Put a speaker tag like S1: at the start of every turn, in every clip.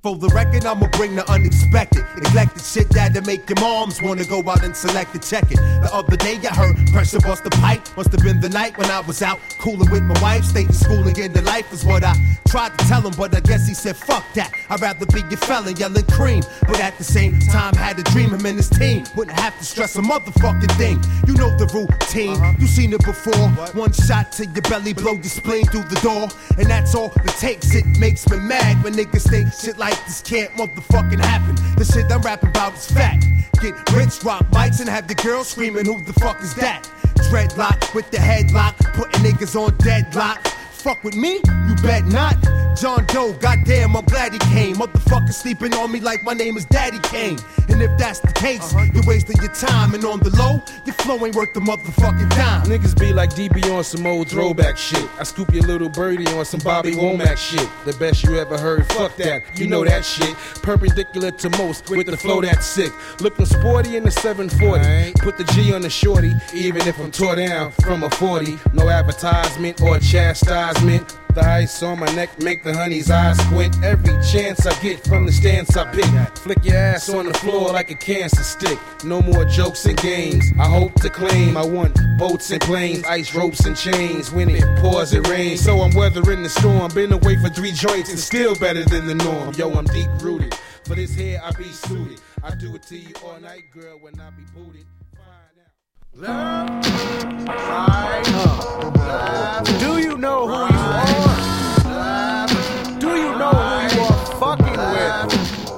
S1: For the record, I'ma bring the unexpected. Neglected shit that'll make your moms wanna go out and select and check it. The other day I heard pressure bust the pipe. Must have been the night when I was out cooling with my wife. Stating schooling into life is what I tried to tell him, but I guess he said fuck that. I'd rather be your felon yelling cream. But at the same time had a dream him and his team wouldn't have to stress a motherfucking thing. You know the routine, you seen it before. One shot to your belly, blow your spleen through the door. And that's all it takes. It makes me mad when niggas think shit like this can't motherfucking happen. The shit I'm rapping about is fact. Get rich, rock mics, and have the girl screaming, who the fuck is that? Dreadlock with the headlock, putting niggas on deadlock. Fuck with me? You bet not. John Doe, goddamn, I'm glad he came. Motherfuckers sleeping on me like my name is Daddy Kane. And if that's the case, you're wasting your time. And on the low, your flow ain't worth the motherfucking dime.
S2: Niggas be like DB on some old throwback shit. I scoop your little birdie on some Bobby Womack shit. The best you ever heard, fuck that, you know that shit. Perpendicular to most, with the flow that's sick. Looking sporty in the 740. Put the G on the shorty, even if I'm tore down from a 40. No advertisement or chastisement. The ice on my neck make the honey's eyes squint. Every chance I get from the stance I pick. Flick your ass on the floor like a cancer stick. No more jokes and games. I hope to claim I want boats and planes, ice ropes and chains. When it pours it rains. So I'm weathering the storm. Been away for 3 joints and still better than the norm. Yo, I'm deep rooted. For this here I be suited. I do it to you all night, girl, when I be booted.
S3: Love, do you know who you are? Do you know who you are fucking with?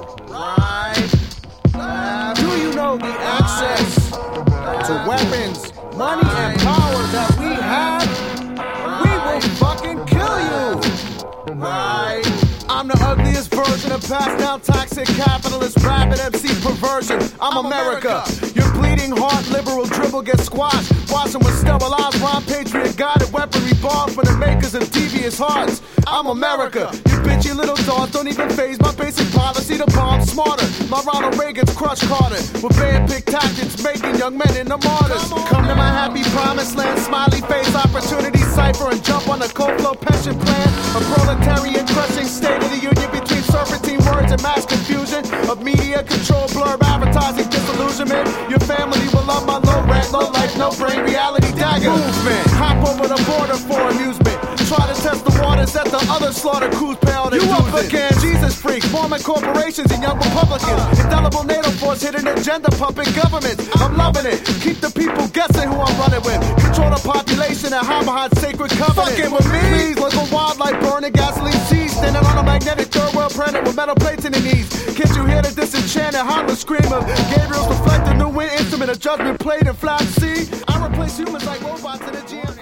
S3: Do you know the access to weapons, money, and power that we have? We will fucking kill you! I'm the ugliest version of passed down toxic capitalist rapid MC perversion. I'm America. Your bleeding heart liberal dribble gets squashed. Washing with sterilized rhyme patriot guided weaponry bomb for the makers of devious hearts. I'm America. You bitchy little dogs don't even phase my basic policy to bomb smarter. My Ronald Reagan's crush Carter with band-pick tactics making young men into martyrs. Come to my happy promised land, smiley face opportunity cipher and jump on the cold flow pension plan. A proletarian crushing state of the union between serpentine words and mass confusion of media control, blurb, advertising, disillusionment. Your family will love my low rent, low life, no brain, reality dagger movement. Hop over the border for amusement. Try to test the waters that the other slaughter crews pay out. You up against Jesus freaks, Mormon corporations and young Republicans. Indelible NATO force hidden agenda pumping governments. I'm loving it. Keep the people guessing who I'm running with. Control the population and hide behind sacred covenants. Fucking with me. Please, look a wildlife burning gasoline seas. Standing on a magnetic third world planet with metal plates in the knees. Can't you hear the disenchanted harmless scream of Gabriel's reflected new wind instrument, a judgment played in flat sea? I replace humans like robots in a GM.